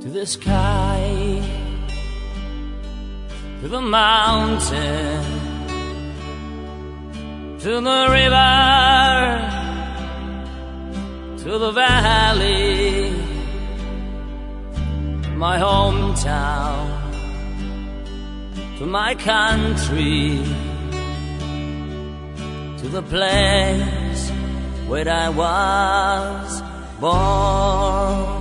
to the sky, to the mountain, to the river, to the valley, my hometown, to my country, to the place where I was born.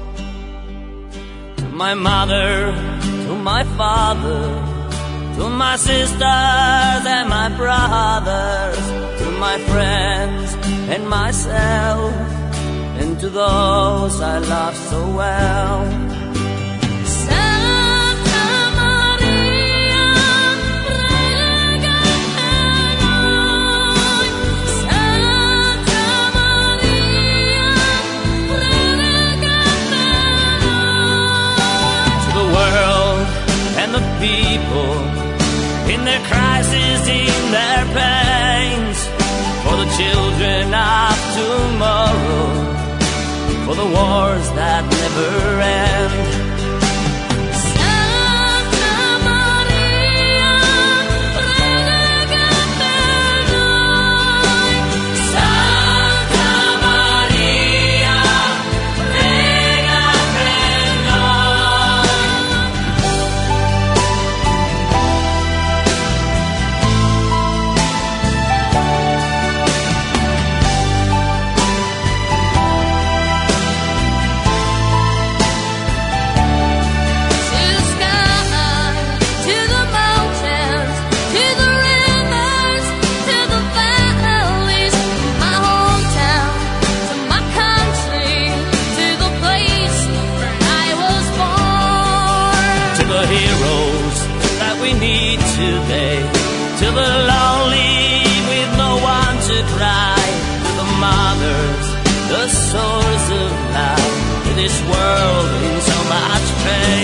To my mother, to my father, to my sisters and my brothers, to my friends and myself, and to those I love so well. People in their crises, in their pains, for the children of tomorrow, for the wars that never end. Today, to the lonely with no one to cry, to the mothers, the source of love, to this world in so much pain.